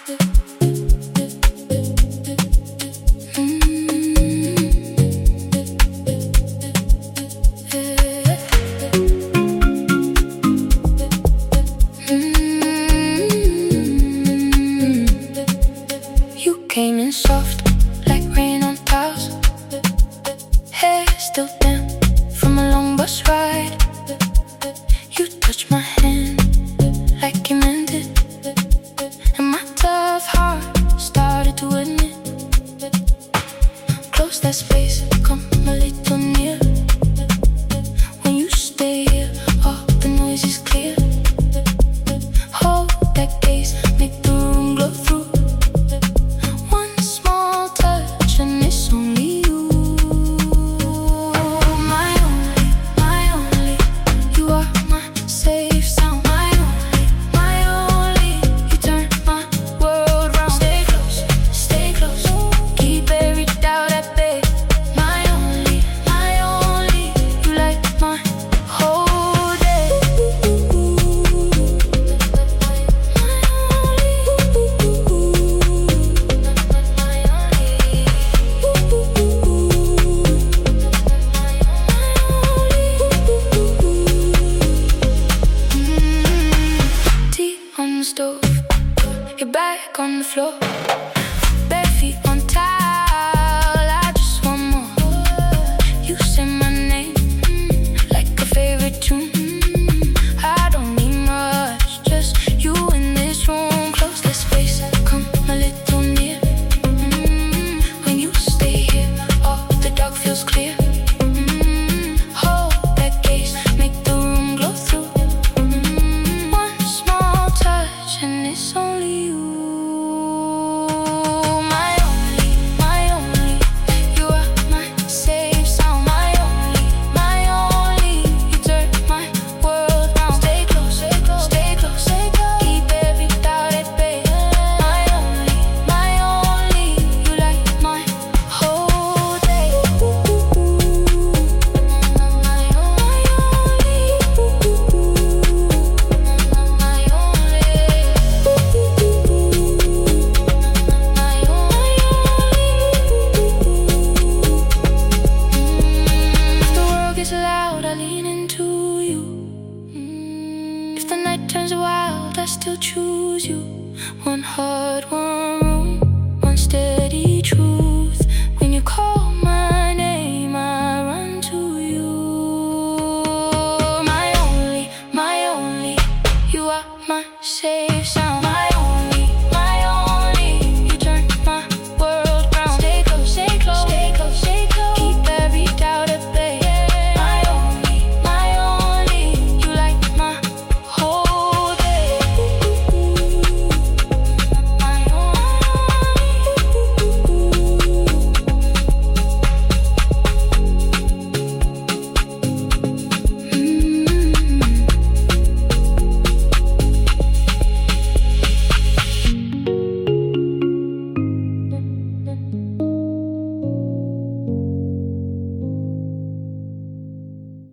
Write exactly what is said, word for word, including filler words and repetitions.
Came in soft like rain on tiles. Hair still damp from a long bus ride. You touched my hand like you meant it, and my tough heart started to admit. Close that space, come a little near. When you stay here, all the noise is clear. Hold that gaze, make the room glow through. Stove, you're back on the floor, bare feet on tile. I just want more. You say my name like a favorite tune. I don't need much, just you in this room. Close this space, come a little near. When you stay here, all the dark feels clear. Hold that gaze, make the room glow through. And it's only you, my only, my only. You are my safe sound, my only, my only. You turn my world round. Stay close, stay close, stay close, stay close. Keep every doubt at bay. My only, my only. You light my whole day. My only, my only. Loud, I lean into you. mm. If the night turns wild, I still choose you. One heart, one